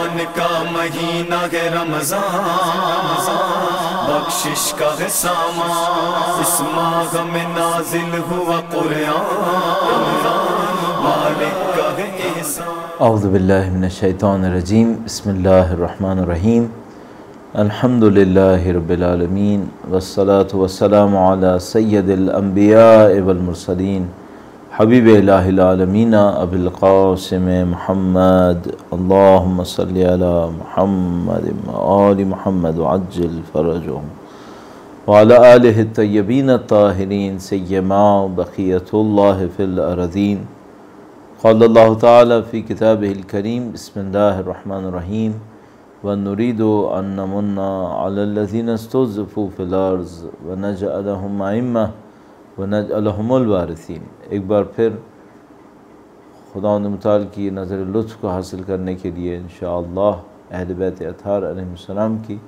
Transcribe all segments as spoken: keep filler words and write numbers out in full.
احسان کا مہینہ ہے رمضان، بخشش کا ہے سامان، اس ماہ میں نازل ہوا قرآن، مالک کا ہے احسان۔ اعوذ باللہ من الشیطان الرجیم، بسم اللہ الرحمن الرحیم، الحمد للہ رب العالمین، والصلاة والسلام علی سید الانبیاء والمرسلین، حبیب الہ العالمین ابی القاسم محمد، اللہم صلی علی محمد وآل محمد وعجل فرجهم، وعلی آلہ الطیبین الطاہرین، سیما بقیۃ اللہ فی الارضین۔ قال اللہ تعالی فی کتابہ الکریم، بسم اللہ الرحمن الرحیم، وَنُرِيدُ أَن نَّمُنَّ عَلَى الَّذِينَ اسْتُضْعِفُوا فِي الْأَرْضِ وَنَجْعَلَهُمْ أَئِمَّةً وَنَجْعَلَهُمُ الْوَارِثِينَ۔ ایک بار پھر خداوند متعال کی نظر لطف کو حاصل کرنے کے لیے انشاءاللہ اہل بیت اطہار علیہ السلام کی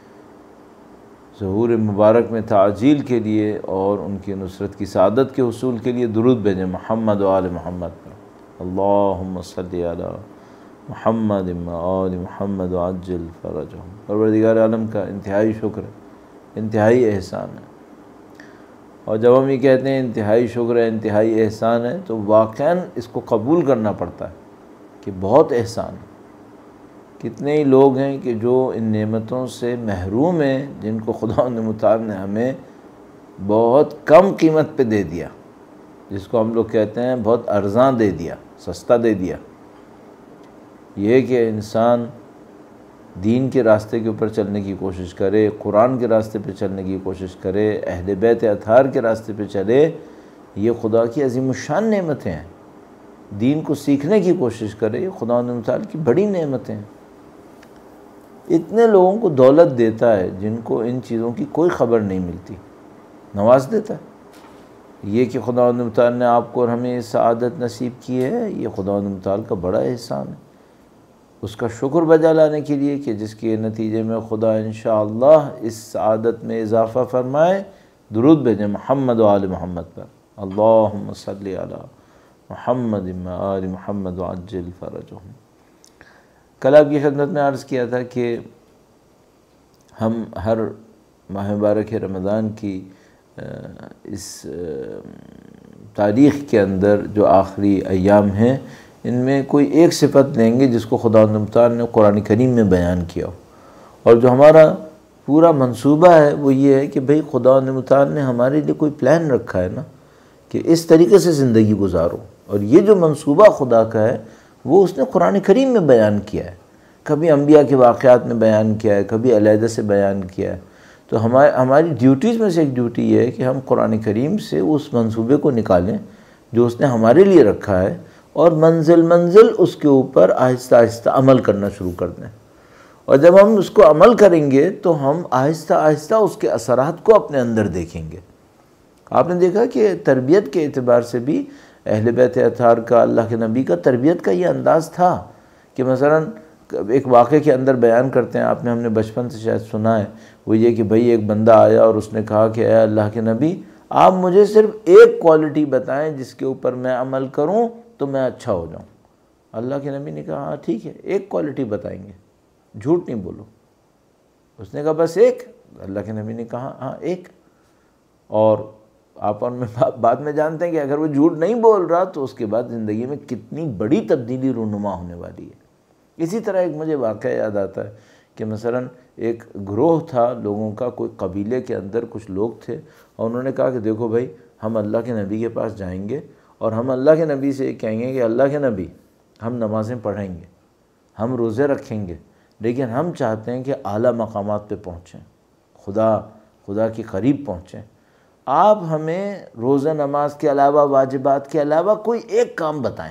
ظہور مبارک میں تعجیل کے لیے اور ان کی نصرت کی سعادت کے حصول کے لیے درود بھیجیں محمد و آل محمد پر۔ اللہم صلی علی محمد و آل محمد وعجل فرجهم۔ پروردگار عالم کا انتہائی شکر ہے، انتہائی احسان ہے، اور جب ہم یہ کہتے ہیں انتہائی شکر ہے، انتہائی احسان ہے، تو واقعاً اس کو قبول کرنا پڑتا ہے کہ بہت احسان ہے۔ کتنے ہی لوگ ہیں کہ جو ان نعمتوں سے محروم ہیں جن کو خداوند متعال نے ہمیں بہت کم قیمت پہ دے دیا، جس کو ہم لوگ کہتے ہیں بہت ارزاں دے دیا، سستا دے دیا۔ یہ کہ انسان دین کے راستے کے اوپر چلنے کی کوشش کرے، قرآن کے راستے پہ چلنے کی کوشش کرے، اہل بیت اطہار کے راستے پہ چلے، یہ خدا کی عظیم الشان نعمتیں ہیں۔ دین کو سیکھنے کی کوشش کرے، یہ خداوند متعال کی بڑی نعمتیں ہیں۔ اتنے لوگوں کو دولت دیتا ہے جن کو ان چیزوں کی کوئی خبر نہیں ملتی، نواز دیتا ہے۔ یہ کہ خداوند متعال نے آپ کو اور ہمیں سعادت نصیب کی ہے، یہ خداوند متعال کا بڑا احسان ہے۔ اس کا شکر بجا لانے کے لیے کہ جس کے نتیجے میں خدا انشاءاللہ اس سعادت میں اضافہ فرمائے، درود بھیجیں محمد و آل محمد پر۔ اللہم صلی علی محمد و آل محمد وعجل فرجهم۔ کل آپ کی خدمت میں عرض کیا تھا کہ ہم ہر ماہ مبارک رمضان کی اس تاریخ کے اندر جو آخری ایام ہیں، ان میں کوئی ایک صفت لیں گے جس کو خداوند متعال نے قرآن کریم میں بیان کیا ہو، اور جو ہمارا پورا منصوبہ ہے وہ یہ ہے کہ بھئی خداوند متعال نے ہمارے لیے کوئی پلان رکھا ہے نا، کہ اس طریقے سے زندگی گزارو، اور یہ جو منصوبہ خدا کا ہے وہ اس نے قرآن کریم میں بیان کیا ہے، کبھی انبیاء کے واقعات میں بیان کیا ہے، کبھی علیحدہ سے بیان کیا ہے۔ تو ہماری ہماری ڈیوٹیز میں سے ایک ڈیوٹی یہ ہے کہ ہم قرآن کریم سے اس منصوبے کو نکالیں جو اس نے ہمارے لیے رکھا ہے، اور منزل منزل اس کے اوپر آہستہ آہستہ عمل کرنا شروع کر دیں۔ اور جب ہم اس کو عمل کریں گے تو ہم آہستہ آہستہ اس کے اثرات کو اپنے اندر دیکھیں گے۔ آپ نے دیکھا کہ تربیت کے اعتبار سے بھی اہل بیت اطہار کا، اللہ کے نبی کا تربیت کا یہ انداز تھا کہ مثلا ایک واقعے کے اندر بیان کرتے ہیں، آپ نے ہم نے بچپن سے شاید سنا ہے، وہ یہ کہ بھئی ایک بندہ آیا اور اس نے کہا کہ اے اللہ کے نبی، آپ مجھے صرف ایک کوالٹی بتائیں جس کے اوپر میں عمل کروں تو میں اچھا ہو جاؤں۔ اللہ کے نبی نے کہا ہاں ٹھیک ہے، ایک کوالٹی بتائیں گے، جھوٹ نہیں بولو۔ اس نے کہا بس ایک؟ اللہ کے نبی نے کہا ہاں ایک۔ اور آپ اور میں بعد میں جانتے ہیں کہ اگر وہ جھوٹ نہیں بول رہا تو اس کے بعد زندگی میں کتنی بڑی تبدیلی رونما ہونے والی ہے۔ اسی طرح ایک مجھے واقعہ یاد آتا ہے کہ مثلا ایک گروہ تھا لوگوں کا، کوئی قبیلے کے اندر کچھ لوگ تھے، اور انہوں نے کہا کہ دیکھو بھائی، ہم اللہ کے نبی کے پاس جائیں گے اور ہم اللہ کے نبی سے یہ کہیں گے کہ اللہ کے نبی، ہم نمازیں پڑھیں گے، ہم روزے رکھیں گے، لیکن ہم چاہتے ہیں کہ اعلیٰ مقامات پہ پہنچیں، خدا خدا کے قریب پہنچیں۔ آپ ہمیں روزہ نماز کے علاوہ، واجبات کے علاوہ کوئی ایک کام بتائیں،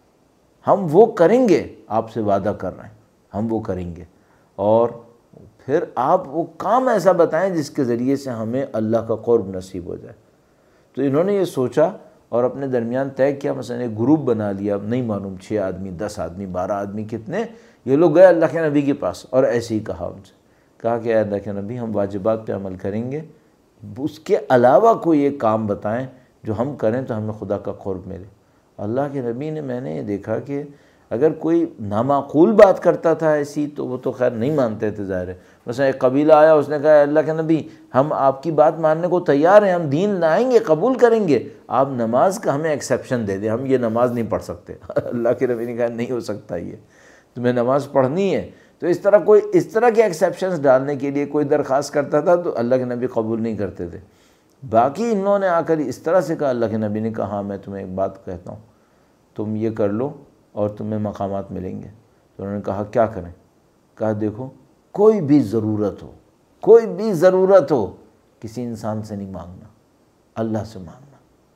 ہم وہ کریں گے، آپ سے وعدہ کر رہے ہیں ہم وہ کریں گے، اور پھر آپ وہ کام ایسا بتائیں جس کے ذریعے سے ہمیں اللہ کا قرب نصیب ہو جائے۔ تو انہوں نے یہ سوچا اور اپنے درمیان طے کیا، مثلا ایک گروپ بنا لیا، نہیں معلوم چھ آدمی، دس آدمی، بارہ آدمی، کتنے، یہ لوگ گئے اللہ کے نبی کے پاس اور ایسے ہی کہا ان سے، کہا کہ اے اللہ کے نبی، ہم واجبات پہ عمل کریں گے، اس کے علاوہ کوئی ایک کام بتائیں جو ہم کریں تو ہمیں خدا کا قرب ملے۔ اللہ کے نبی نے، میں نے یہ دیکھا کہ اگر کوئی نامعقول بات کرتا تھا ایسی تو وہ تو خیر نہیں مانتے تھے ظاہر ہے. مثلا ایک قبیلہ آیا, اس نے کہا اللہ کے نبی ہم آپ کی بات ماننے کو تیار ہیں, ہم دین لائیں گے, قبول کریں گے, آپ نماز کا ہمیں ایکسیپشن دے دیں, ہم یہ نماز نہیں پڑھ سکتے. اللہ کے نبی نے کہا نہیں ہو سکتا, یہ تمہیں نماز پڑھنی ہے. تو اس طرح کوئی اس طرح کے ایکسیپشنز ڈالنے کے لیے کوئی درخواست کرتا تھا تو اللہ کے نبی قبول نہیں کرتے تھے. باقی انہوں نے آ کر اس طرح سے کہا, اللہ کے نبی نے کہا ہاں میں تمہیں ایک بات کہتا ہوں, تم یہ کر لو اور تمہیں مقامات ملیں گے. تو انہوں نے کہا کیا کریں؟ کہا دیکھو کوئی بھی ضرورت ہو, کوئی بھی ضرورت ہو, کسی انسان سے نہیں مانگنا, اللہ سے مانگنا.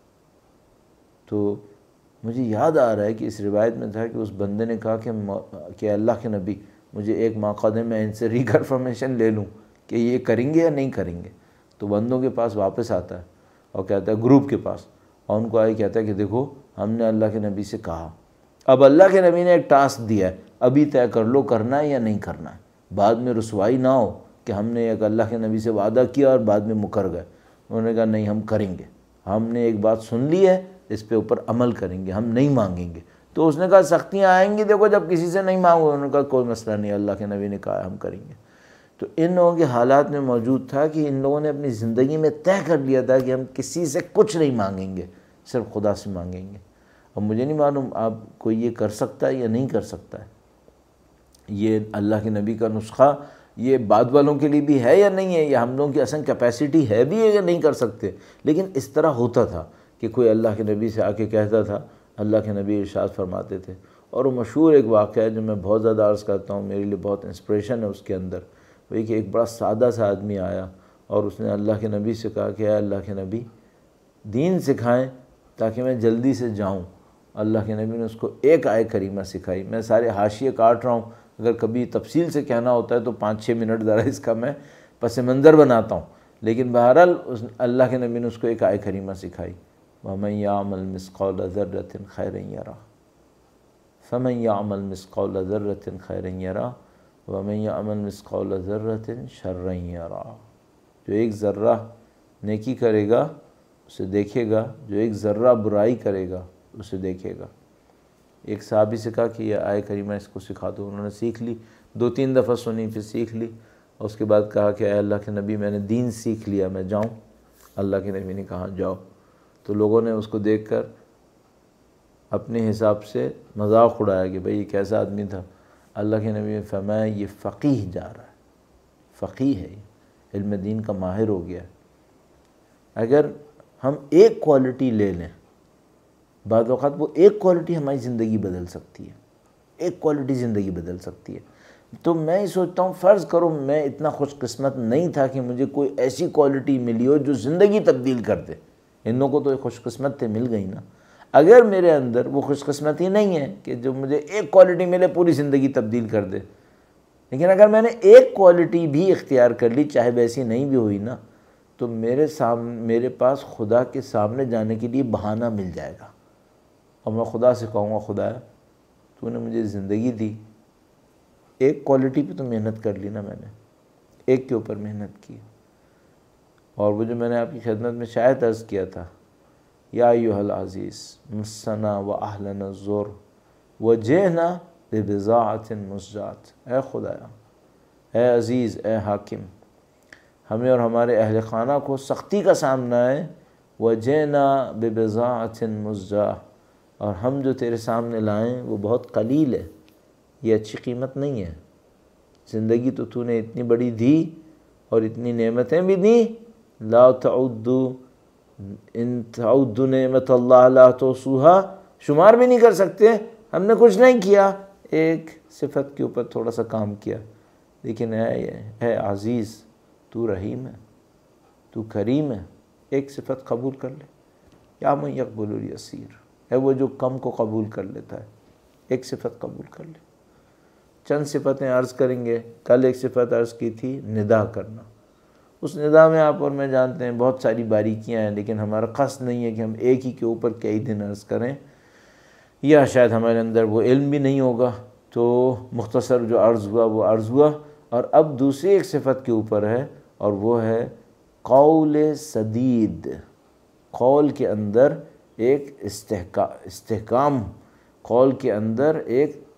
تو مجھے یاد آ رہا ہے کہ اس روایت میں تھا کہ اس بندے نے کہا کہ کہ اللہ کے نبی مجھے ایک موقع دیں, میں ان سے ریکنفرمیشن لے لوں کہ یہ کریں گے یا نہیں کریں گے. تو بندوں کے پاس واپس آتا ہے اور کہتا ہے گروپ کے پاس, اور ان کو آئی کہتا ہے کہ دیکھو ہم نے اللہ کے نبی سے کہا, اب اللہ کے نبی نے ایک ٹاسک دیا ہے, ابھی طے کر لو کرنا ہے یا نہیں کرنا ہے, بعد میں رسوائی نہ ہو کہ ہم نے ایک اللہ کے نبی سے وعدہ کیا اور بعد میں مکر گئے. انہوں نے کہا نہیں ہم کریں گے, ہم نے ایک بات سن لی ہے, اس پہ اوپر عمل کریں گے, ہم نہیں مانگیں گے. تو اس نے کہا سختیاں آئیں گی دیکھو جب کسی سے نہیں مانگو. انہوں نے کہا کوئی مسئلہ نہیں, اللہ کے نبی نے کہا ہم کریں گے. تو ان لوگوں کے حالات میں موجود تھا کہ ان لوگوں نے اپنی زندگی میں طے کر لیا تھا کہ ہم کسی سے کچھ نہیں مانگیں گے, صرف خدا سے مانگیں گے. اب مجھے نہیں معلوم آپ کوئی یہ کر سکتا ہے یا نہیں کر سکتا ہے, یہ اللہ کے نبی کا نسخہ یہ بعد والوں کے لیے بھی ہے یا نہیں ہے, یا ہم لوگوں کی اصل کیپیسٹی ہے بھی ہے یا نہیں کر سکتے. لیکن اس طرح ہوتا تھا کہ کوئی اللہ کے نبی سے آ کے کہتا تھا, اللہ کے نبی ارشاد فرماتے تھے. اور وہ مشہور ایک واقعہ ہے جو میں بہت زیادہ عرض کرتا ہوں, میرے لیے بہت انسپریشن ہے اس کے اندر. وہی کہ ایک بڑا سادہ سا آدمی آیا اور اس نے اللہ کے نبی سے کہا کہ اے اللہ کے نبی دین سکھائیں تاکہ میں جلدی سے جاؤں. اللہ کے نبی نے اس کو ایک آیت کریمہ سکھائی. میں سارے حاشیے کاٹ رہا ہوں, اگر کبھی تفصیل سے کہنا ہوتا ہے تو پانچ چھ منٹ ذرا اس کا میں پس منظر بناتا ہوں, لیکن بہرحال اس اللہ کے نبی نے اس کو ایک آیت کریمہ سکھائی, وَمَن يَعْمَلْ مِثْقَالَ ذَرَّةٍ خَيْرًا يَرَهُ فَمَن يَعْمَلْ مِثْقَالَ ذَرَّةٍ خَيْرًا يَرَهُ وَمَن يَعْمَلْ مِثْقَالَ ذَرَّةٍ شَرًّا يَرَهُ. جو ایک ذرہ نیکی کرے گا اسے دیکھے گا, جو ایک ذرہ برائی کرے گا اسے دیکھے گا. ایک صحابی سے کہا کہ یہ آیہ کریمہ اس کو سکھا دو. انہوں نے سیکھ لی, دو تین دفعہ سنی, پھر سیکھ لی, اور اس کے بعد کہا کہ اے اللہ کے نبی میں نے دین سیکھ لیا, میں جاؤں؟ اللہ کے نبی نے کہا جاؤ. تو لوگوں نے اس کو دیکھ کر اپنے حساب سے مذاق اڑایا کہ بھئی یہ کیسا آدمی تھا. اللہ کے نبی نے فرمایا یہ فقیہ جا رہا ہے, فقیہ ہے, علم دین کا ماہر ہو گیا. اگر ہم ایک کوالٹی لے لیں, بعض اوقات وہ ایک کوالٹی ہماری زندگی بدل سکتی ہے, ایک کوالٹی زندگی بدل سکتی ہے. تو میں یہ سوچتا ہوں فرض کرو میں اتنا خوش قسمت نہیں تھا کہ مجھے کوئی ایسی کوالٹی ملی ہو جو زندگی تبدیل کر دے. ان لوگوں کو تو خوش قسمت تھے, مل گئی نا. اگر میرے اندر وہ خوش قسمتی نہیں ہے کہ جو مجھے ایک کوالٹی ملے پوری زندگی تبدیل کر دے, لیکن اگر میں نے ایک کوالٹی بھی اختیار کر لی چاہے ویسی نہیں بھی ہوئی نا, تو میرے سامنے میرے پاس خدا کے سامنے جانے کے لیے بہانہ مل جائے گا. اور میں خدا سے کہوں گا خدا تو نے مجھے زندگی دی, ایک کوالٹی پہ تو محنت کر لی نا, میں نے ایک کے اوپر محنت کی. اور وہ جو میں نے آپ کی خدمت میں شاید عرض کیا تھا, یا ایھا العزیز مسنا و اہلنا الضر وجئنا ببضاعۃ مزجاۃ. اے خدایا, اے عزیز, اے حاکم, ہمیں اور ہمارے اہل خانہ کو سختی کا سامنا ہے. وجئنا ببضاعۃ مزجاۃ, اور ہم جو تیرے سامنے لائیں وہ بہت قلیل ہے, یہ اچھی قیمت نہیں ہے. زندگی تو تو نے اتنی بڑی دی اور اتنی نعمتیں بھی دیں, لا تعدوا ان تعدوا نعمت اللہ لا تحصوها, شمار بھی نہیں کر سکتے. ہم نے کچھ نہیں کیا, ایک صفت کے اوپر تھوڑا سا کام کیا, لیکن اے اے عزیز تو رحیم ہے, تو کریم ہے, ایک صفت قبول کر لے. یا من یقبل الیسیر, ہے وہ جو کم کو قبول کر لیتا ہے, ایک صفت قبول کر لے. چند صفتیں عرض کریں گے. کل ایک صفت عرض کی تھی ندا کرنا. اس ندا میں آپ اور میں جانتے ہیں بہت ساری باریکیاں ہیں, لیکن ہمارا قصد نہیں ہے کہ ہم ایک ہی کے اوپر کئی دن عرض کریں, یا شاید ہمارے اندر وہ علم بھی نہیں ہوگا. تو مختصر جو عرض ہوا وہ عرض ہوا. اور اب دوسری ایک صفت کے اوپر ہے, اور وہ ہے قول سدید. قول کے اندر ایک استحکام, قول کے اندر ایک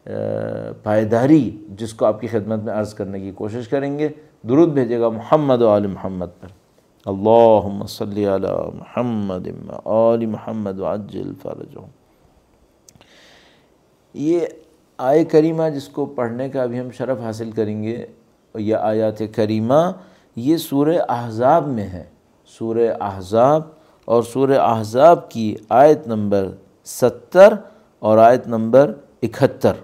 پائیداری جس کو آپ کی خدمت میں عرض کرنے کی کوشش کریں گے۔ درود بھیجے گا محمد و آل محمد پر۔ اللہم صلی علی محمد و آل محمد وعجل فرجہم۔ یہ آیہ کریمہ جس کو پڑھنے کا ابھی ہم شرف حاصل کریں گے، یہ آیات کریمہ یہ سورہ احزاب میں ہے، سورہ احزاب، اور سورہ احزاب کی آیت نمبر ستر اور آیت نمبر اکہتر۔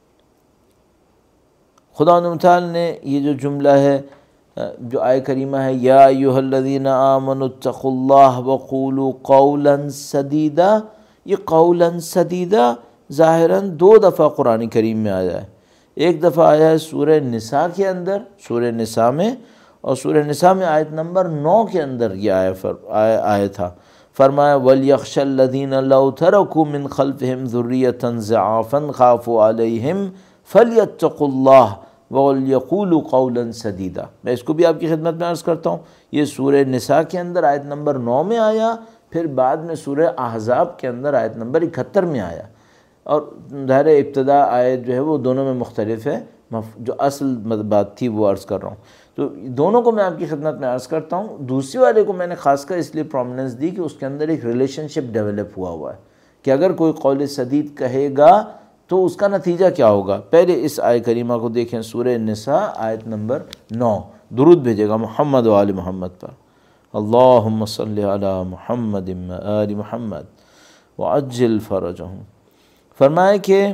خدا متعال نے یہ جو جملہ ہے، جو آیہ کریمہ ہے، یا ایھا الذین آمنوا اتقوا اللہ وقولوا قولا سدیدا، یہ قولا سدیدا ظاہراً دو دفعہ قرآن کریم میں آیا ہے۔ ایک دفعہ آیا ہے سورہ نساء کے اندر، سورہ نساء میں، اور سورہ نساء میں آیت نمبر نو کے اندر یہ آیا آیا تھا۔ فرمایا وَلْيَخْشَ الَّذِينَ لَوْ تَرَكُوا مِنْ خَلْفِهِمْ ذُرِّيَّةً ضِعَافًا خَافُوا عَلَيْهِمْ فَلْيَتَّقُوا اللَّهَ وَلْيَقُولُوا قَوْلًا سَدِيدًا۔ میں اس کو بھی آپ کی خدمت میں عرض کرتا ہوں، یہ سورہ نساء کے اندر آیت نمبر نو میں آیا، پھر بعد میں سورہ احزاب کے اندر آیت نمبر اکہتر میں آیا، اور ظاہر ابتدا آیت جو ہے وہ دونوں میں مختلف ہے، جو اصل بات تھی وہ عرض کر رہا ہوں۔ تو دونوں کو میں آپ کی خدمت میں عرض کرتا ہوں۔ دوسری والے کو میں نے خاص کر اس لیے پرومیننس دی کہ اس کے اندر ایک ریلیشن شپ ڈیولپ ہوا ہوا ہے کہ اگر کوئی قول سدید کہے گا تو اس کا نتیجہ کیا ہوگا۔ پہلے اس آیہ کریمہ کو دیکھیں، سورہ نساء آیت نمبر نو۔ درود بھیجے گا محمد و آل محمد پر۔ اللہم صلی علی محمد و آل محمد وعجل فرجہم۔ فرمائے کہ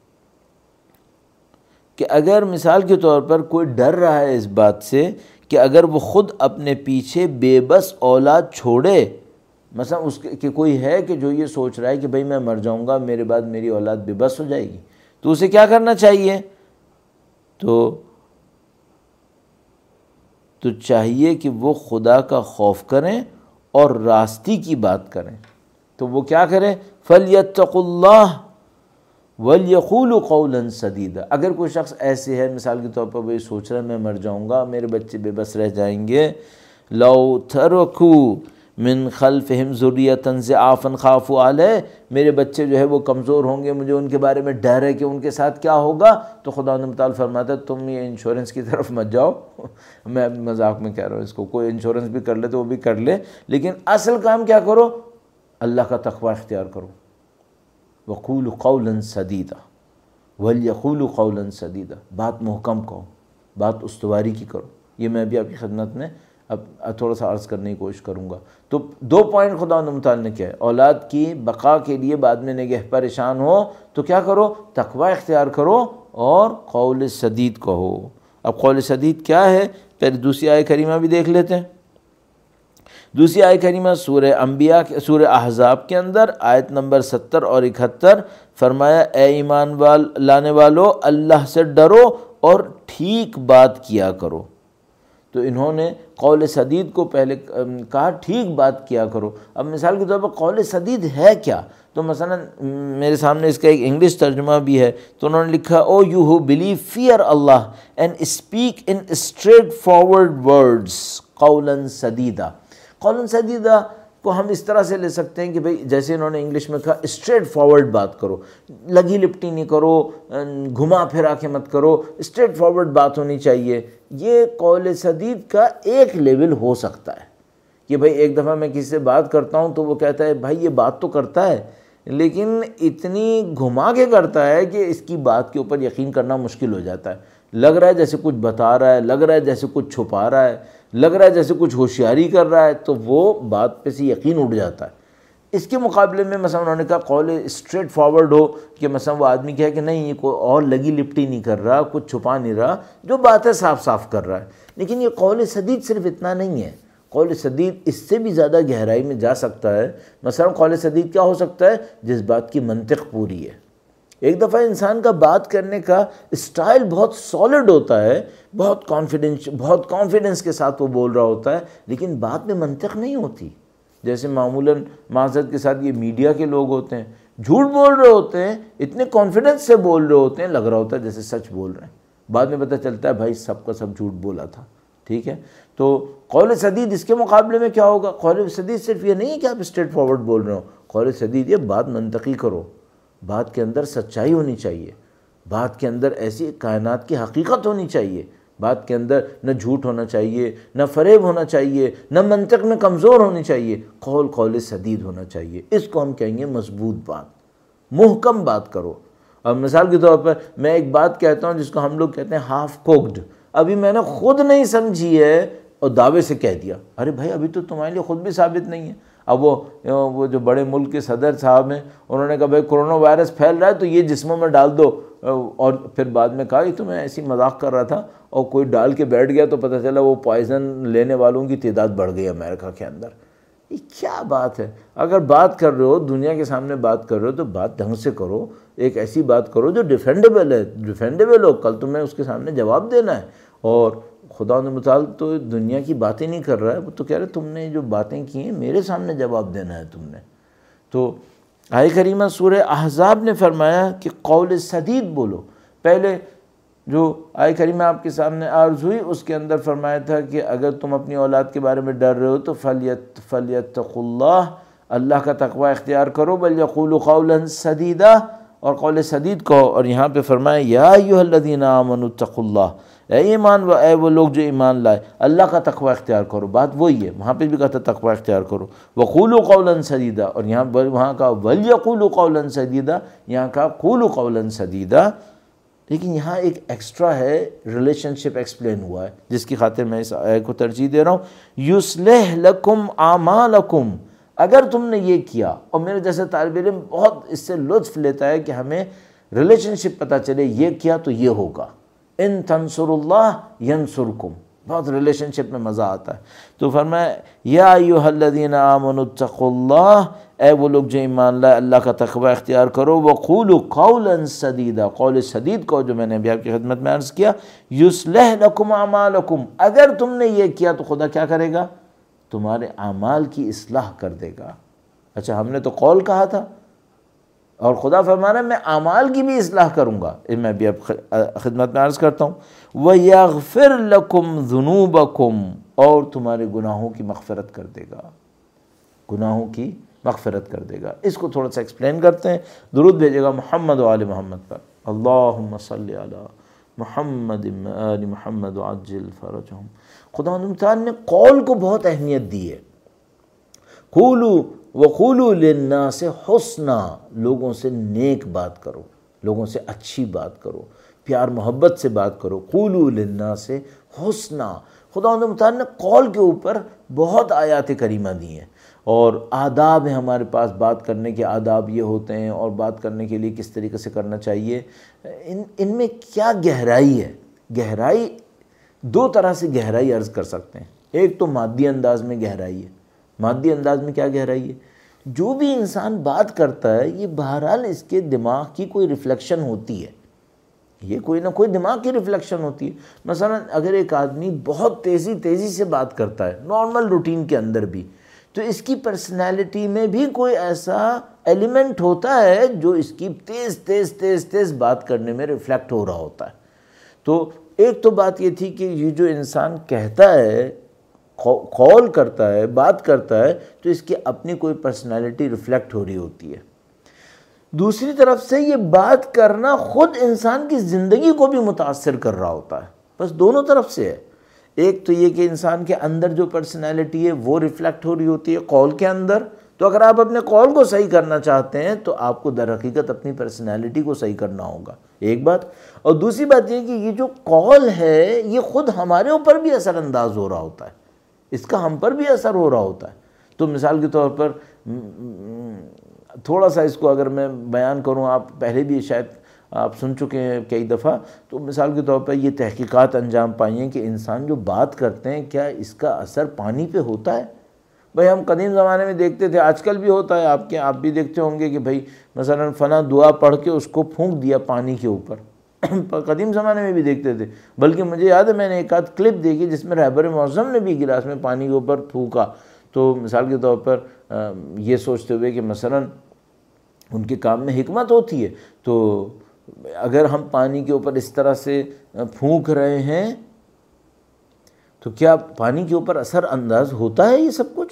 کہ اگر مثال کے طور پر کوئی ڈر رہا ہے اس بات سے کہ اگر وہ خود اپنے پیچھے بے بس اولاد چھوڑے، مثلا اس کے کہ کوئی ہے کہ جو یہ سوچ رہا ہے کہ بھئی میں مر جاؤں گا، میرے بعد میری اولاد بے بس ہو جائے گی، تو اسے کیا کرنا چاہیے؟ تو تو چاہیے کہ وہ خدا کا خوف کریں اور راستی کی بات کریں۔ تو وہ کیا کریں؟ فَلْيَتَّقُوا اللَّهَ وَلْيَقُولُوا قَوْلًا سَدِيدًا۔ اگر کوئی شخص ایسے ہے، مثال کے طور پر وہ یہ سوچ رہا ہے میں مر جاؤں گا، میرے بچے بے بس رہ جائیں گے، لَوْ تَرَكُوا مِنْ خَلْفِهِمْ ذُرِّيَّةً ضِعَافًا خَافُوا عَلَيْهِ، میرے بچے جو ہے وہ کمزور ہوں گے، مجھے ان کے بارے میں ڈر ہے کہ ان کے ساتھ کیا ہوگا، تو خدا متعال فرماتا ہے تم یہ انشورنس کی طرف مت جاؤ۔ میں مذاق میں کہہ رہا ہوں اس کو، کوئی انشورنس بھی کر لے تو وہ بھی کر لے، لیکن اصل کام کیا کرو؟ اللہ کا تقوی اختیار کرو۔ وَقُولُوا قَوْلًا سَدِيدًا وَلْيَقُولُوا قَوْلًا سَدِيدًا، بات محکم کہو، بات استواری کی کرو۔ یہ میں بھی آپ کی خدمت میں اب تھوڑا سا عرض کرنے کی کوشش کروں گا۔ تو دو پوائنٹ خدا متعال نے کیا ہے، اولاد کی بقا کے لیے بعد میں نگہ پریشان ہو تو کیا کرو؟ تقوی اختیار کرو اور قول سدید کہو۔ اب قول سدید کیا ہے؟ پہلے دوسری آیہ کریمہ بھی دیکھ لیتے ہیں۔ دوسری آیہ کریمہ سورہ انبیاء سورہ احزاب کے اندر آیت نمبر ستر اور اکہتر، فرمایا اے ایمان وال لانے والو اللہ سے ڈرو اور ٹھیک بات کیا کرو۔ تو انہوں نے قول سدید کو پہلے کہا ٹھیک بات کیا کرو۔ اب مثال کے طور پر قول سدید ہے کیا؟ تو مثلا میرے سامنے اس کا ایک انگلش ترجمہ بھی ہے، تو انہوں نے لکھا O you who believe fear Allah and speak in straight forward words قولا سدیدا۔ قولا سدیدا کو ہم اس طرح سے لے سکتے ہیں کہ بھئی جیسے انہوں نے انگلش میں کہا اسٹریٹ فارورڈ بات کرو، لگی لپٹی نہیں کرو، گھما پھرا کے مت کرو، اسٹریٹ فارورڈ بات ہونی چاہیے۔ یہ قول سدید کا ایک لیول ہو سکتا ہے کہ بھئی ایک دفعہ میں کسی سے بات کرتا ہوں تو وہ کہتا ہے بھائی یہ بات تو کرتا ہے لیکن اتنی گھما کے کرتا ہے کہ اس کی بات کے اوپر یقین کرنا مشکل ہو جاتا ہے، لگ رہا ہے جیسے کچھ بتا رہا ہے، لگ رہا ہے جیسے کچھ چھپا رہا ہے، لگ رہا ہے جیسے کچھ ہوشیاری کر رہا ہے، تو وہ بات پہ سے یقین اٹھ جاتا ہے۔ اس کے مقابلے میں مثلا انہوں نے کہا قول اسٹریٹ فارورڈ ہو کہ مثلا وہ آدمی کہے کہ نہیں یہ کوئی اور لگی لپٹی نہیں کر رہا، کچھ چھپا نہیں رہا، جو بات ہے صاف صاف کر رہا ہے۔ لیکن یہ قول سدید صرف اتنا نہیں ہے، قول سدید اس سے بھی زیادہ گہرائی میں جا سکتا ہے۔ مثلا قول سدید کیا ہو سکتا ہے؟ جس بات کی منطق پوری ہے۔ ایک دفعہ انسان کا بات کرنے کا اسٹائل بہت سالڈ ہوتا ہے، بہت کانفیڈنس بہت کانفیڈنس کے ساتھ وہ بول رہا ہوتا ہے، لیکن بات میں منطق نہیں ہوتی۔ جیسے معمولاً معذرت کے ساتھ یہ میڈیا کے لوگ ہوتے ہیں، جھوٹ بول رہے ہوتے ہیں، اتنے کانفیڈنس سے بول رہے ہوتے ہیں، لگ رہا ہوتا ہے جیسے سچ بول رہے ہیں، بعد میں پتہ چلتا ہے بھائی سب کا سب جھوٹ بولا تھا۔ ٹھیک ہے، تو قول سدید اس کے مقابلے میں کیا ہوگا؟ قول سدید صرف یہ نہیں ہے کہ آپ اسٹریٹ فارورڈ بول رہے ہو، قول سدید یہ بات منطقی کرو، بات کے اندر سچائی ہونی چاہیے، بات کے اندر ایسی کائنات کی حقیقت ہونی چاہیے، بات کے اندر نہ جھوٹ ہونا چاہیے، نہ فریب ہونا چاہیے، نہ منطق میں کمزور ہونی چاہیے، قول قول سدید ہونا چاہیے۔ اس کو ہم کہیں گے مضبوط بات، محکم بات کرو۔ اور مثال کے طور پر میں ایک بات کہتا ہوں جس کو ہم لوگ کہتے ہیں ہاف کوکڈ، ابھی میں نے خود نہیں سمجھی ہے اور دعوے سے کہہ دیا، ارے بھائی ابھی تو تمہارے لیے خود بھی ثابت نہیں ہے۔ اب وہ وہ جو بڑے ملک کے صدر صاحب ہیں، انہوں نے کہا بھائی کرونا وائرس پھیل رہا ہے تو یہ جسموں میں ڈال دو، اور پھر بعد میں کہا یہ تو میں ایسی مذاق کر رہا تھا، اور کوئی ڈال کے بیٹھ گیا تو پتہ چلا وہ پوائزن لینے والوں کی تعداد بڑھ گئی امریکہ کے اندر۔ یہ کیا بات ہے؟ اگر بات کر رہے ہو، دنیا کے سامنے بات کر رہے ہو تو بات ڈھنگ سے کرو، ایک ایسی بات کرو جو ڈیفینڈیبل ہے، ڈیفینڈیبل ہو، کل تمہیں اس کے سامنے جواب دینا ہے۔ اور خدا متعال تو دنیا کی باتیں نہیں کر رہا ہے، وہ تو کہہ رہے تم نے جو باتیں کی ہیں میرے سامنے جواب دینا ہے تم نے۔ تو آیہ کریمہ سورہ احزاب نے فرمایا کہ قول سدید بولو۔ پہلے جو آیہ کریمہ آپ کے سامنے عرض ہوئی اس کے اندر فرمایا تھا کہ اگر تم اپنی اولاد کے بارے میں ڈر رہے ہو تو فلیت فلیتقوا اللہ، اللہ کا تقوی اختیار کرو، بل یقولوا قولا سدیدا، اور قول سدید کہو۔ اور یہاں پہ فرمایا یا ایھا الذین آمنوا اتقوا اللہ، اے ایمان و اے وہ لوگ جو ایمان لائے، اللہ کا تقوی اختیار کرو۔ بات وہی ہے، وہاں پہ بھی کہا تھا تقوی اختیار کرو، وقولوا قولا سدیدا، اور یہاں وہاں کہا ولیقولوا قولا سدیدا، یہاں کہا قولوا قولا سدیدا۔ لیکن یہاں ایک ایکسٹرا ہے، ریلیشن شپ ایکسپلین ہوا ہے، جس کی خاطر میں اس آیت کو ترجیح دے رہا ہوں۔ یصلح لکم اعمالکم، اگر تم نے یہ کیا، اور میرے جیسے طالب علم بہت اس سے لطف لیتا ہے کہ ہمیں ریلیشن شپ پتہ چلے، یہ کیا تو یہ ہوگا، ان تنصروا اللہ ینصرکم، بہت ریلیشن شپ میں مزہ آتا ہے۔ تو فرمایا یا ایھا الذین آمنوا اتقوا اللہ، اے وہ لوگ جو ایمان لائے اللہ کا تقوی اختیار کرو، وقولوا قولا سدیدا، قول سدید کو جو میں نے ابھی آپ کی خدمت میں عرض کیا، یصلح لکم اعمالکم، اگر تم نے یہ کیا تو خدا کیا کرے گا؟ تمہارے اعمال کی اصلاح کر دے گا۔ اچھا ہم نے تو قول کہا تھا، اور خدا فرما رہا ہے میں اعمال کی بھی اصلاح کروں گا۔ میں بھی اب خدمت میں عرض کرتا ہوں، وَيَغْفِرْ لَكُمْ ذُنُوبَكُمْ، اور تمہارے گناہوں کی مغفرت کر دے گا، گناہوں کی مغفرت کر دے گا۔ اس کو تھوڑا سا ایکسپلین کرتے ہیں، درود بھیجے گا محمد و آل محمد پر، اللہم صلی علی محمد و آل محمد وعجل فرجہم۔ خدا تعالیٰ نے قول کو بہت اہمیت دی ہے۔ قولوا وقولوا للناس حسنا، لوگوں سے نیک بات کرو، لوگوں سے اچھی بات کرو، پیار محبت سے بات کرو۔ قولوا للناس حسنا، خدا تعالیٰ نے قول کے اوپر بہت آیات کریمہ دی ہیں، اور آداب ہیں ہمارے پاس، بات کرنے کے آداب یہ ہوتے ہیں، اور بات کرنے کے لیے کس طریقے سے کرنا چاہیے۔ ان ان میں کیا گہرائی ہے؟ گہرائی دو طرح سے گہرائی عرض کر سکتے ہیں۔ ایک تو مادی انداز میں گہرائی ہے۔ مادی انداز میں کیا گہرائی ہے؟ جو بھی انسان بات کرتا ہے یہ بہرحال اس کے دماغ کی کوئی ریفلیکشن ہوتی ہے، یہ کوئی نہ کوئی دماغ کی ریفلیکشن ہوتی ہے۔ مثلا اگر ایک آدمی بہت تیزی تیزی سے بات کرتا ہے نارمل روٹین کے اندر بھی، تو اس کی پرسنالٹی میں بھی کوئی ایسا ایلیمنٹ ہوتا ہے جو اس کی تیز تیز تیز تیز بات کرنے میں ریفلیکٹ ہو رہا ہوتا ہے۔ تو ایک تو بات یہ تھی کہ یہ جو انسان کہتا ہے، قول کرتا ہے، بات کرتا ہے، تو اس کی اپنی کوئی پرسنالٹی ریفلیکٹ ہو رہی ہوتی ہے۔ دوسری طرف سے یہ بات کرنا خود انسان کی زندگی کو بھی متاثر کر رہا ہوتا ہے۔ بس دونوں طرف سے ہے۔ ایک تو یہ کہ انسان کے اندر جو پرسنالٹی ہے وہ ریفلیکٹ ہو رہی ہوتی ہے قول کے اندر، تو اگر آپ اپنے قول کو صحیح کرنا چاہتے ہیں تو آپ کو در حقیقت اپنی پرسنالٹی کو صحیح کرنا ہوگا، ایک بات۔ اور دوسری بات یہ کہ یہ جو قول ہے یہ خود ہمارے اوپر بھی اثر انداز ہو رہا ہوتا ہے، اس کا ہم پر بھی اثر ہو رہا ہوتا ہے۔ تو مثال کے طور پر تھوڑا سا اس کو اگر میں بیان کروں، آپ پہلے بھی شاید آپ سن چکے ہیں کئی دفعہ، تو مثال کے طور پر یہ تحقیقات انجام پائی ہیں کہ انسان جو بات کرتے ہیں کیا اس کا اثر پانی پہ ہوتا ہے؟ بھائی ہم قدیم زمانے میں دیکھتے تھے، آج کل بھی ہوتا ہے، آپ کے آپ بھی دیکھتے ہوں گے کہ بھائی مثلا فلاں دعا پڑھ کے اس کو پھونک دیا پانی کے اوپر، قدیم زمانے میں بھی دیکھتے تھے۔ بلکہ مجھے یاد ہے میں نے ایک آدھ کلپ دیکھی جس میں رہبر معظم نے بھی گلاس میں پانی کے اوپر پھونکا، تو مثال کے طور پر یہ سوچتے ہوئے کہ مثلا ان کے کام میں حکمت ہوتی ہے، تو اگر ہم پانی کے اوپر اس طرح سے پھونک رہے ہیں تو کیا پانی کے اوپر اثر انداز ہوتا ہے یہ سب کچھ؟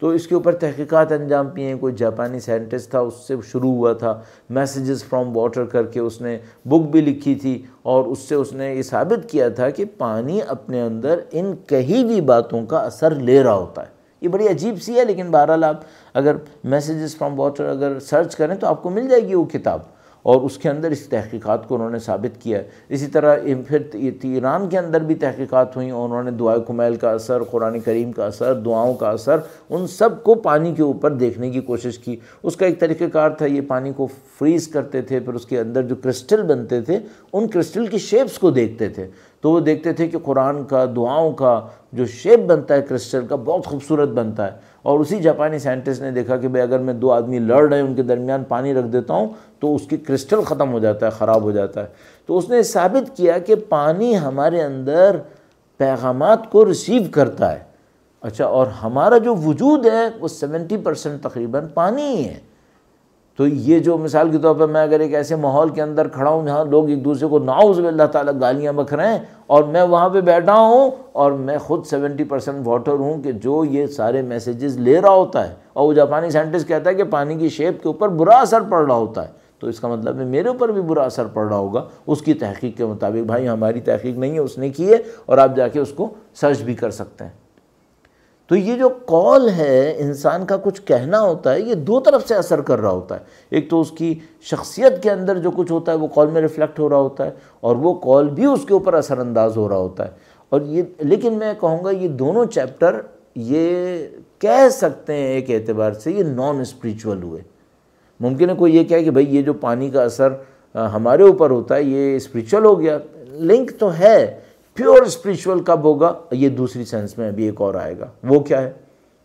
تو اس کے اوپر تحقیقات انجام پی ہیں. کوئی جاپانی سائنٹسٹ تھا، اس سے شروع ہوا تھا. میسیجز فرام واٹر کر کے اس نے بک بھی لکھی تھی، اور اس سے اس نے یہ ثابت کیا تھا کہ پانی اپنے اندر ان کہی ہوئی باتوں کا اثر لے رہا ہوتا ہے. یہ بڑی عجیب سی ہے، لیکن بہرحال آپ اگر میسیجز فرام واٹر اگر سرچ کریں تو آپ کو مل جائے گی وہ کتاب، اور اس کے اندر اس تحقیقات کو انہوں نے ثابت کیا ہے. اسی طرح پھر ایران کے اندر بھی تحقیقات ہوئیں، اور انہوں نے دعائے کمیل کا اثر، قرآن کریم کا اثر، دعاؤں کا اثر، ان سب کو پانی کے اوپر دیکھنے کی کوشش کی. اس کا ایک طریقہ کار تھا، یہ پانی کو فریز کرتے تھے، پھر اس کے اندر جو کرسٹل بنتے تھے ان کرسٹل کی شیپس کو دیکھتے تھے. تو وہ دیکھتے تھے کہ قرآن کا، دعاؤں کا جو شیپ بنتا ہے کرسٹل کا بہت خوبصورت بنتا ہے. اور اسی جاپانی سائنٹسٹ نے دیکھا کہ بھئی اگر میں دو آدمی لڑ رہے ہیں ان کے درمیان پانی رکھ دیتا ہوں تو اس کی کرسٹل ختم ہو جاتا ہے، خراب ہو جاتا ہے. تو اس نے ثابت کیا کہ پانی ہمارے اندر پیغامات کو ریسیو کرتا ہے. اچھا، اور ہمارا جو وجود ہے وہ سیونٹی پرسنٹ تقریباً پانی ہی ہے. تو یہ جو مثال کے طور پر میں اگر ایک ایسے ماحول کے اندر کھڑا ہوں جہاں لوگ ایک دوسرے کو نعوذ باللہ تعالیٰ گالیاں بک رہے ہیں، اور میں وہاں پہ بیٹھا ہوں اور میں خود سیونٹی پرسنٹ واٹر ہوں کہ جو یہ سارے میسیجز لے رہا ہوتا ہے، اور وہ جاپانی سائنٹسٹ کہتا ہے کہ پانی کی شیپ کے اوپر برا اثر پڑ رہا ہوتا ہے، تو اس کا مطلب ہے میرے اوپر بھی برا اثر پڑ رہا ہوگا اس کی تحقیق کے مطابق. بھائی ہماری تحقیق نہیں ہے، اس نے کی ہے، اور آپ جا کے اس کو سرچ بھی کر سکتے ہیں. تو یہ جو قول ہے، انسان کا کچھ کہنا ہوتا ہے، یہ دو طرف سے اثر کر رہا ہوتا ہے. ایک تو اس کی شخصیت کے اندر جو کچھ ہوتا ہے وہ قول میں ریفلیکٹ ہو رہا ہوتا ہے، اور وہ قول بھی اس کے اوپر اثر انداز ہو رہا ہوتا ہے. اور یہ لیکن میں کہوں گا یہ دونوں چیپٹر یہ کہہ سکتے ہیں ایک اعتبار سے یہ نان اسپریچول ہوئے. ممکن ہے کوئی یہ کہے کہ بھئی یہ جو پانی کا اثر ہمارے اوپر ہوتا ہے یہ اسپریچول ہو گیا. لنک تو ہے. پیور اسپریچول کب ہوگا یہ دوسری سینس میں ابھی ایک اور آئے گا. وہ کیا ہے؟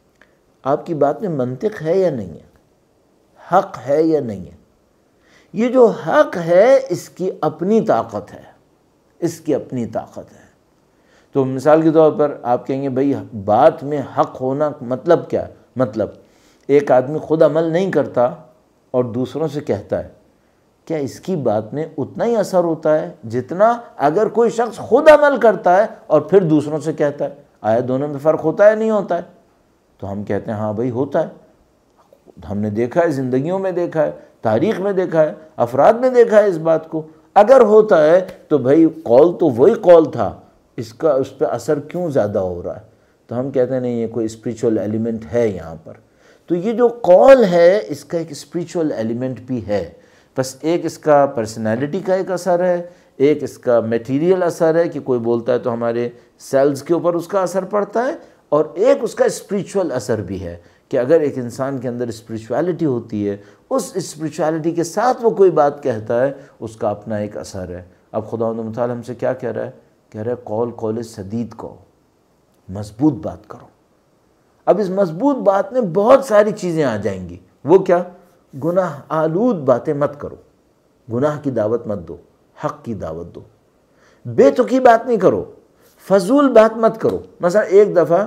آپ کی بات میں منطق ہے یا نہیں ہے، حق ہے یا نہیں ہے. یہ جو حق ہے اس کی اپنی طاقت ہے، اس کی اپنی طاقت ہے. تو مثال کے طور پر آپ کہیں گے بھئی بات میں حق ہونا مطلب کیا ہے؟ مطلب ایک آدمی خود عمل نہیں کرتا اور دوسروں سے کہتا ہے، کیا اس کی بات میں اتنا ہی اثر ہوتا ہے جتنا اگر کوئی شخص خود عمل کرتا ہے اور پھر دوسروں سے کہتا ہے؟ آیا دونوں میں فرق ہوتا ہے نہیں ہوتا ہے؟ تو ہم کہتے ہیں ہاں بھائی ہوتا ہے. ہم نے دیکھا ہے، زندگیوں میں دیکھا ہے، تاریخ میں دیکھا ہے، افراد میں دیکھا ہے اس بات کو. اگر ہوتا ہے تو بھائی قول تو وہی قول تھا، اس کا اس پہ اثر کیوں زیادہ ہو رہا ہے؟ تو ہم کہتے ہیں نہیں یہ کوئی اسپریچول ایلیمنٹ ہے یہاں پر. تو یہ جو قول ہے اس کا ایک اسپریچول ایلیمنٹ بھی ہے. بس ایک اس کا پرسنالٹی کا ایک اثر ہے، ایک اس کا میٹیریل اثر ہے کہ کوئی بولتا ہے تو ہمارے سیلز کے اوپر اس کا اثر پڑتا ہے، اور ایک اس کا اسپریچول اثر بھی ہے کہ اگر ایک انسان کے اندر اسپریچوالٹی ہوتی ہے، اس اسپریچوالٹی کے ساتھ وہ کوئی بات کہتا ہے، اس کا اپنا ایک اثر ہے. اب خداوند متعال ہم سے کیا کہہ رہا ہے؟ کہہ رہا ہے قول قول سدید کو، مضبوط بات کرو. اب اس مضبوط بات میں بہت ساری چیزیں آ جائیں گی. وہ کیا؟ گناہ آلود باتیں مت کرو، گناہ کی دعوت مت دو، حق کی دعوت دو. بے تکی بات نہیں کرو، فضول بات مت کرو. مثلا ایک دفعہ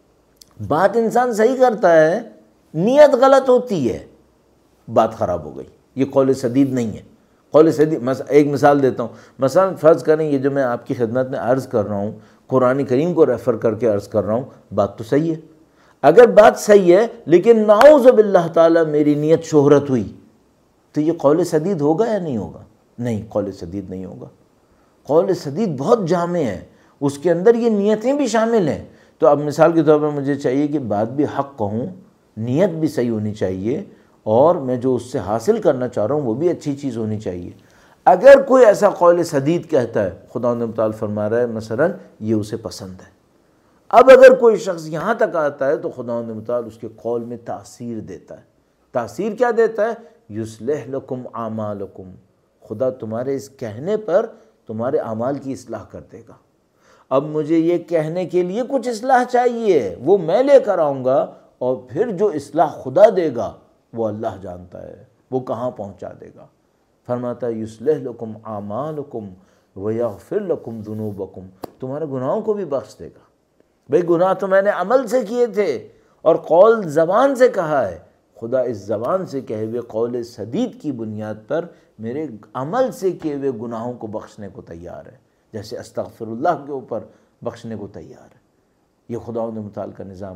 بات انسان صحیح کرتا ہے، نیت غلط ہوتی ہے، بات خراب ہو گئی. یہ قول سدید نہیں ہے. قول سدید ایک مثال دیتا ہوں. مثلا فرض کریں یہ جو میں آپ کی خدمت میں عرض کر رہا ہوں قرآن کریم کو ریفر کر کے عرض کر رہا ہوں، بات تو صحیح ہے. اگر بات صحیح ہے لیکن نعوذ باللہ تعالیٰ میری نیت شہرت ہوئی تو یہ قول سدید ہوگا یا نہیں ہوگا؟ نہیں، قول سدید نہیں ہوگا. قول سدید بہت جامع ہے، اس کے اندر یہ نیتیں بھی شامل ہیں. تو اب مثال کے طور پر مجھے چاہیے کہ بات بھی حق کہوں، نیت بھی صحیح ہونی چاہیے، اور میں جو اس سے حاصل کرنا چاہ رہا ہوں وہ بھی اچھی چیز ہونی چاہیے. اگر کوئی ایسا قول سدید کہتا ہے، خداوند متعال فرما رہا ہے مثلا یہ اسے پسند ہے. اب اگر کوئی شخص یہاں تک آتا ہے تو خداوند متعال اس کے قول میں تاثیر دیتا ہے. تاثیر کیا دیتا ہے؟ یصلح لکم اعمالکم، خدا تمہارے اس کہنے پر تمہارے اعمال کی اصلاح کر دے گا. اب مجھے یہ کہنے کے لیے کچھ اصلاح چاہیے، وہ میں لے کر آؤں گا، اور پھر جو اصلاح خدا دے گا وہ اللہ جانتا ہے وہ کہاں پہنچا دے گا. فرماتا ہے یصلح لکم اعمالکم ویغفر لکم ذنوبکم، تمہارے گناہوں کو بھی بخش دے گا. بھئی گناہ تو میں نے عمل سے کیے تھے، اور قول زبان سے کہا ہے. خدا اس زبان سے کہے ہوئے قول سدید کی بنیاد پر میرے عمل سے کیے ہوئے گناہوں کو بخشنے کو تیار ہے، جیسے استغفر اللہ کے اوپر بخشنے کو تیار ہے. یہ خداوند متعال کا نظام ہے.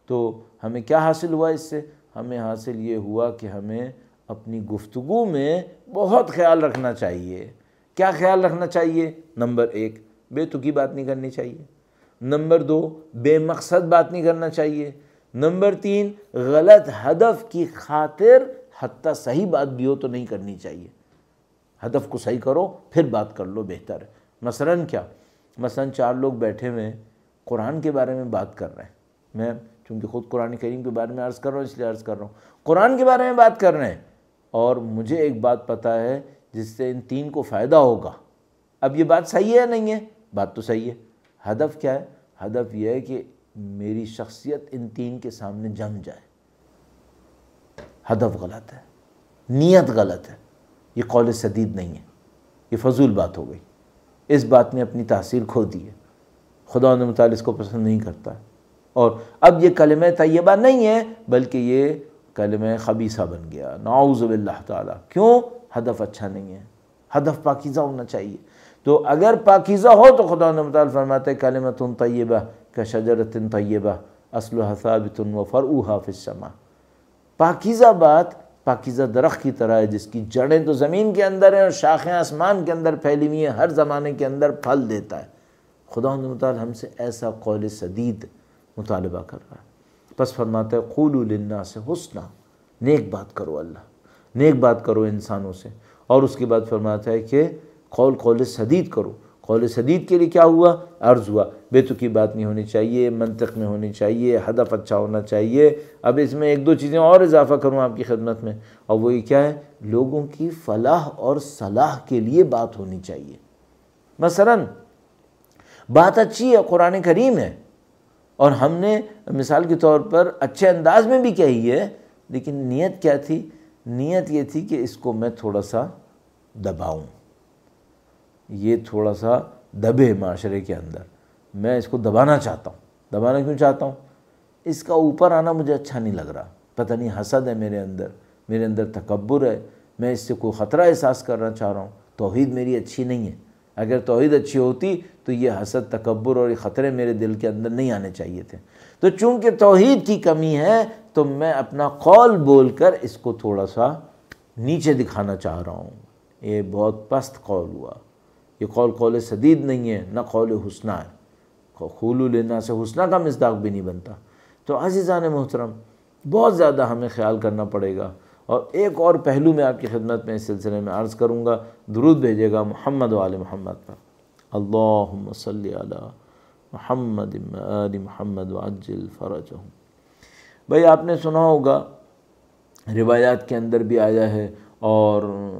تو ہمیں کیا حاصل ہوا اس سے؟ ہمیں حاصل یہ ہوا کہ ہمیں اپنی گفتگو میں بہت خیال رکھنا چاہیے۔ کیا خیال رکھنا چاہیے؟ نمبر ایک، بے تکی بات نہیں کرنی چاہیے۔ نمبر دو، بے مقصد بات نہیں کرنا چاہیے۔ نمبر تین، غلط ہدف کی خاطر حتیٰ صحیح بات بھی ہو تو نہیں کرنی چاہیے۔ ہدف کو صحیح کرو پھر بات کر لو، بہتر ہے۔ مثلاً کیا؟ مثلاً چار لوگ بیٹھے ہوئے قرآن کے بارے میں بات کر رہے ہیں، میں چونکہ خود قرآن کریم کے بارے میں عرض کر رہا ہوں اس لیے عرض کر رہا ہوں، قرآن کے بارے میں بات کر رہے ہیں، اور مجھے ایک بات پتہ ہے جس سے ان تین کو فائدہ ہوگا۔ اب یہ بات صحیح ہے نہیں ہے؟ بات تو صحیح ہے۔ ہدف کیا ہے؟ ہدف یہ ہے کہ میری شخصیت ان تین کے سامنے جم جائے۔ ہدف غلط ہے، نیت غلط ہے، یہ قول سدید نہیں ہے، یہ فضول بات ہو گئی۔ اس بات نے اپنی تاثیر کھو دی ہے، خدا و تعالی اس کو پسند نہیں کرتا ہے، اور اب یہ کلمہ طیبہ نہیں ہے بلکہ یہ کلمہ خبیثہ بن گیا، نعوذ باللہ تعالی۔ کیوں؟ ہدف اچھا نہیں ہے، ہدف پاکیزہ ہونا چاہیے۔ تو اگر پاکیزہ ہو تو خدا و تعالی فرماتا ہے کلمۃ طیبہ کشجرۃ طیبہ اصلھا ثابت وفرعها فی السماء۔ پاکیزہ بات پاکیزہ درخت کی طرح ہے جس کی جڑیں تو زمین کے اندر ہیں اور شاخیں آسمان کے اندر پھیلی ہوئی ہیں، ہر زمانے کے اندر پھل دیتا ہے۔ خدا و تعالی ہم سے ایسا قول سدید مطالبہ کر رہا ہے، پس فرماتا ہے قولوا للناس حسنا، نیک بات کرو، اللہ نیک بات کرو انسانوں سے، اور اس کے بعد فرماتا ہے کہ قول قول سدید کرو۔ قول سدید کے لیے کیا ہوا؟ عرض ہوا بے تکی بات نہیں ہونی چاہیے، منطق میں ہونی چاہیے، ہدف اچھا ہونا چاہیے۔ اب اس میں ایک دو چیزیں اور اضافہ کروں آپ کی خدمت میں، اور وہ یہ کیا ہے؟ لوگوں کی فلاح اور صلاح کے لیے بات ہونی چاہیے۔ مثلاً بات اچھی ہے، قرآن کریم ہے، اور ہم نے مثال کے طور پر اچھے انداز میں بھی کہی ہے، لیکن نیت کیا تھی؟ نیت یہ تھی کہ اس کو میں تھوڑا سا دباؤں، یہ تھوڑا سا دبے معاشرے کے اندر، میں اس کو دبانا چاہتا ہوں۔ دبانا کیوں چاہتا ہوں؟ اس کا اوپر آنا مجھے اچھا نہیں لگ رہا، پتہ نہیں حسد ہے میرے اندر، میرے اندر تکبر ہے، میں اس سے کوئی خطرہ احساس کرنا چاہ رہا ہوں۔ توحید میری اچھی نہیں ہے، اگر توحید اچھی ہوتی تو یہ حسد، تکبر اور یہ خطرے میرے دل کے اندر نہیں آنے چاہیے تھے۔ تو چونکہ توحید کی کمی ہے تو میں اپنا قول بول کر اس کو تھوڑا سا نیچے دکھانا چاہ رہا ہوں۔ یہ بہت پست قول ہوا، یہ قول قول سدید نہیں ہے، نہ قول حسنہ ہے۔ قولوا للناس حسنہ کا مصداق بھی نہیں بنتا۔ تو عزیزان محترم، بہت زیادہ ہمیں خیال کرنا پڑے گا۔ اور ایک اور پہلو میں آپ کی خدمت میں اس سلسلے میں عرض کروں گا، درود بھیجے گا محمد و آل محمد پر، اللہم صلی علی محمد و آل محمد وعجل فرجہم۔ بھائی آپ نے سنا ہوگا، روایات کے اندر بھی آیا ہے اور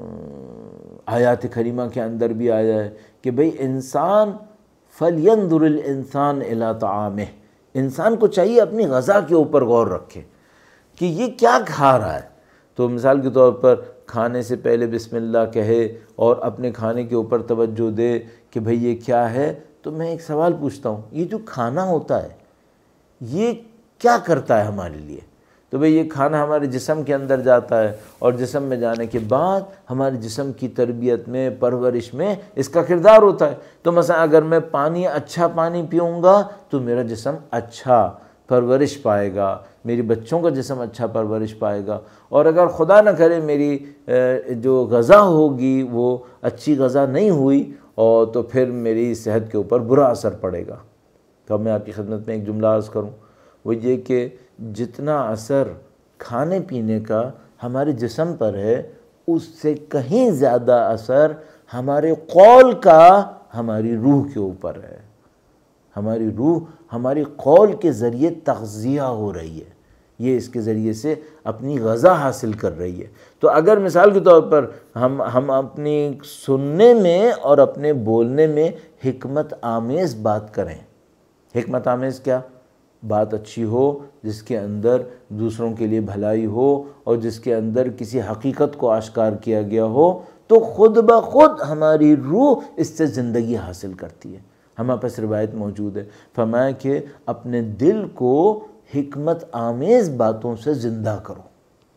آیات کریمہ کے اندر بھی آیا ہے کہ بھئی انسان فَلْيَنْظُرِ الْإِنسَانِ إِلَىٰ طَعَامِهِ، انسان کو چاہیے اپنی غذا کے اوپر غور رکھے کہ یہ کیا کھا رہا ہے۔ تو مثال کے طور پر کھانے سے پہلے بسم اللہ کہے اور اپنے کھانے کے اوپر توجہ دے کہ بھئی یہ کیا ہے۔ تو میں ایک سوال پوچھتا ہوں، یہ جو کھانا ہوتا ہے یہ کیا کرتا ہے ہمارے لیے؟ تو بھئی یہ کھانا ہمارے جسم کے اندر جاتا ہے، اور جسم میں جانے کے بعد ہمارے جسم کی تربیت میں، پرورش میں اس کا کردار ہوتا ہے۔ تو مثلا اگر میں پانی اچھا پانی پیوں گا تو میرا جسم اچھا پرورش پائے گا، میری بچوں کا جسم اچھا پرورش پائے گا، اور اگر خدا نہ کرے میری جو غذا ہوگی وہ اچھی غذا نہیں ہوئی اور تو پھر میری صحت کے اوپر برا اثر پڑے گا۔ تو اب میں آپ کی خدمت میں ایک جملہ عرض کروں، وہ یہ کہ جتنا اثر کھانے پینے کا ہمارے جسم پر ہے اس سے کہیں زیادہ اثر ہمارے قول کا ہماری روح کے اوپر ہے۔ ہماری روح ہماری قول کے ذریعے تغذیہ ہو رہی ہے، یہ اس کے ذریعے سے اپنی غذا حاصل کر رہی ہے۔ تو اگر مثال کے طور پر ہم ہم اپنی سننے میں اور اپنے بولنے میں حکمت آمیز بات کریں، حکمت آمیز کیا؟ بات اچھی ہو جس کے اندر دوسروں کے لیے بھلائی ہو اور جس کے اندر کسی حقیقت کو آشکار کیا گیا ہو، تو خود بخود ہماری روح اس سے زندگی حاصل کرتی ہے۔ ہمارے پاس روایت موجود ہے، فرمایا کہ اپنے دل کو حکمت آمیز باتوں سے زندہ کرو۔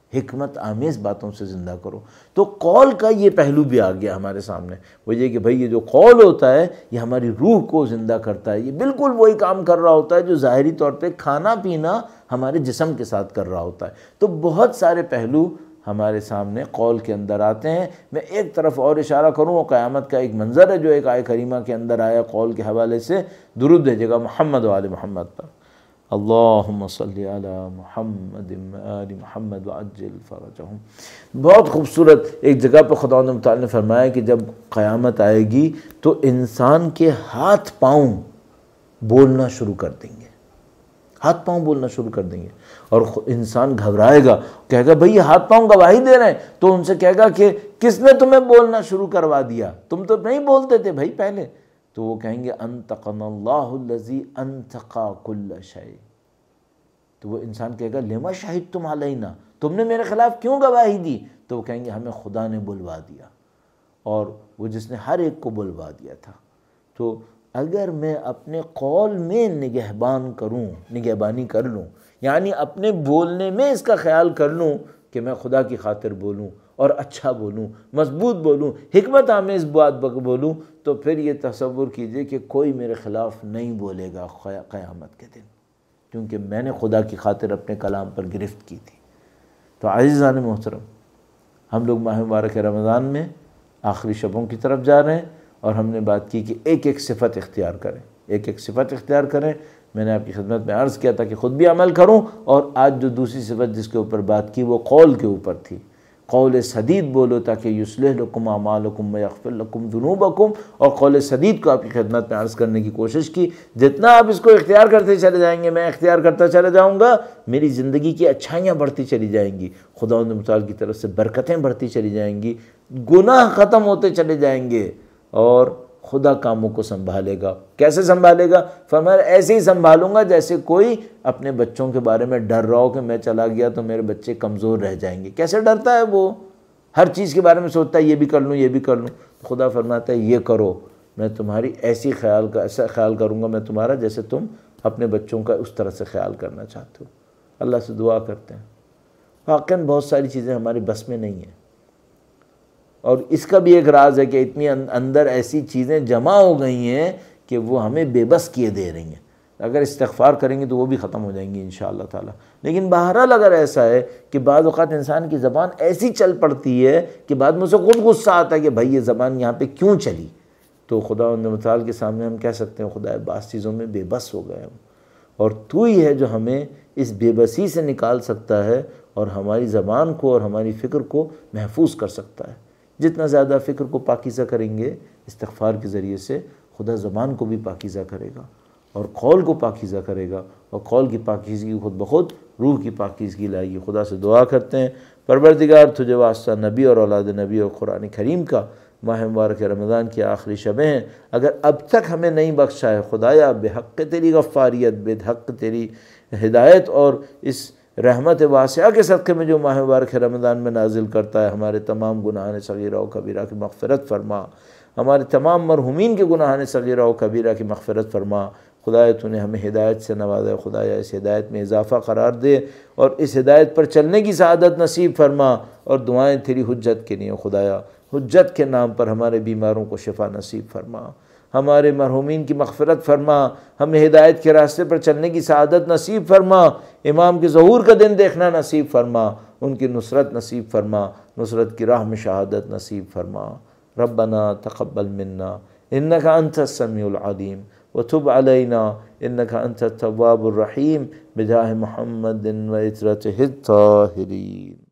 حکمت آمیز باتوں سے زندہ کرو۔ تو قول کا یہ پہلو بھی آ گیا ہمارے سامنے، وہ یہ کہ بھئی یہ جو قول ہوتا ہے یہ ہماری روح کو زندہ کرتا ہے، یہ بالکل وہی کام کر رہا ہوتا ہے جو ظاہری طور پہ کھانا پینا ہمارے جسم کے ساتھ کر رہا ہوتا ہے۔ تو بہت سارے پہلو ہمارے سامنے قول کے اندر آتے ہیں۔ میں ایک طرف اور اشارہ کروں، وہ قیامت کا ایک منظر ہے جو ایک آیہ کریمہ کے اندر آیا قول کے حوالے سے۔ درود بھیجے گا محمد و آل محمد پر، اللہم صلی علی محمد و آل محمد وعجل فرجہم۔ بہت خوبصورت ایک جگہ پہ خدا متعال نے فرمایا کہ جب قیامت آئے گی تو انسان کے ہاتھ پاؤں بولنا شروع کر دیں گے، ہاتھ پاؤں بولنا شروع کر دیں گے، اور انسان گھبرائے گا، کہے گا بھئی یہ ہاتھ پاؤں گواہی دے رہے ہیں، تو ان سے کہے گا کہ کس نے تمہیں بولنا شروع کروا دیا، تم تو نہیں بولتے تھے بھائی پہلے۔ تو وہ کہیں گے انطقنا اللہ الذی انطق کل شیء۔ تو وہ انسان کہے گا لما شہدتم علینا، تم نے میرے خلاف کیوں گواہی دی؟ تو وہ کہیں گے ہمیں خدا نے بلوا دیا، اور وہ جس نے ہر ایک کو بلوا دیا تھا۔ تو اگر میں اپنے قول میں نگہبان کروں، نگہبانی کر لوں، یعنی اپنے بولنے میں اس کا خیال کر لوں کہ میں خدا کی خاطر بولوں اور اچھا بولوں، مضبوط بولوں، حکمت آمیز بات بولوں، تو پھر یہ تصور کیجئے کہ کوئی میرے خلاف نہیں بولے گا قیامت کے دن، کیونکہ میں نے خدا کی خاطر اپنے کلام پر گرفت کی تھی۔ تو عزیزان محترم، ہم لوگ ماہ مبارک رمضان میں آخری شبوں کی طرف جا رہے ہیں، اور ہم نے بات کی کہ ایک ایک صفت اختیار کریں، ایک ایک صفت اختیار کریں۔ میں نے آپ کی خدمت میں عرض کیا تھا کہ خود بھی عمل کروں، اور آج جو دوسری صفت جس کے اوپر بات کی وہ قول کے اوپر تھی۔ قول سدید بولو تاکہ یصلح لکم اعمالکم ویغفر لکم ذنوبکم، اور قول سدید کو آپ کی خدمت میں عرض کرنے کی کوشش کی۔ جتنا آپ اس کو اختیار کرتے چلے جائیں گے، میں اختیار کرتا چلا جاؤں گا، میری زندگی کی اچھائیاں بڑھتی چلی جائیں گی، خدا متعال کی طرف سے برکتیں بڑھتی چلی جائیں گی، گناہ ختم ہوتے چلے جائیں گے، اور خدا کاموں کو سنبھالے گا۔ کیسے سنبھالے گا؟ فرمایا ایسے ہی سنبھالوں گا جیسے کوئی اپنے بچوں کے بارے میں ڈر رہا ہو کہ میں چلا گیا تو میرے بچے کمزور رہ جائیں گے۔ کیسے ڈرتا ہے وہ؟ ہر چیز کے بارے میں سوچتا ہے یہ بھی کر لوں، یہ بھی کر لوں۔ خدا فرماتا ہے یہ کرو، میں تمہاری ایسی خیال کا ایسا خیال کروں گا میں تمہارا جیسے تم اپنے بچوں کا اس طرح سے خیال کرنا چاہتے ہو۔ اللہ سے دعا کرتے ہیں، واقعاً بہت ساری چیزیں ہمارے بس میں نہیں ہیں، اور اس کا بھی ایک راز ہے کہ اتنی اندر ایسی چیزیں جمع ہو گئی ہیں کہ وہ ہمیں بے بس کیے دے رہی ہیں۔ اگر استغفار کریں گے تو وہ بھی ختم ہو جائیں گی انشاءاللہ تعالی۔ لیکن بہرحال اگر ایسا ہے کہ بعض اوقات انسان کی زبان ایسی چل پڑتی ہے کہ بعد میں اسے خود غصہ آتا ہے کہ بھائی یہ زبان یہاں پہ کیوں چلی، تو خدا متعال کے سامنے ہم کہہ سکتے ہیں خدا بعض چیزوں میں بے بس ہو گئے ہم، اور تو ہی ہے جو ہمیں اس بے بسی سے نکال سکتا ہے اور ہماری زبان کو اور ہماری فکر کو محفوظ کر سکتا ہے۔ جتنا زیادہ فکر کو پاکیزہ کریں گے استغفار کے ذریعے سے، خدا زبان کو بھی پاکیزہ کرے گا اور قول کو پاکیزہ کرے گا، اور قول کی پاکیزگی خود بخود روح کی پاکیزگی لائے گی۔ خدا سے دعا کرتے ہیں پروردگار تجھے واسطہ نبی اور اولاد نبی اور قرآن کریم کا، ماہ مبارک رمضان کی آخری شبیں ہیں، اگر اب تک ہمیں نہیں بخشا ہے خدایا، بے حق تیری غفاریت، بے حق تیری ہدایت اور اس رحمت واسعہ کے صدقے میں جو ماہ مبارک رمضان میں نازل کرتا ہے، ہمارے تمام گناہان صغیرہ و کبیرہ کی مغفرت فرما، ہمارے تمام مرحومین کے گناہان صغیرہ و کبیرہ کی مغفرت فرما۔ خدایا تو نے ہمیں ہدایت سے نوازا، خدایا اس ہدایت میں اضافہ قرار دے اور اس ہدایت پر چلنے کی سعادت نصیب فرما، اور دعائیں تیری حجت کے لیے خدایا، حجت کے نام پر ہمارے بیماروں کو شفا نصیب فرما، ہمارے مرحومین کی مغفرت فرما، ہمیں ہدایت کے راستے پر چلنے کی سعادت نصیب فرما، امام کے ظہور کا دن دیکھنا نصیب فرما، ان کی نصرت نصیب فرما، نصرت کی راہ میں شہادت نصیب فرما۔ ربنا تقبل منا انک انت السمیع العلیم وتب علینا انک انت التواب الرحیم بجاہ محمد و عترتہ الطاہرین۔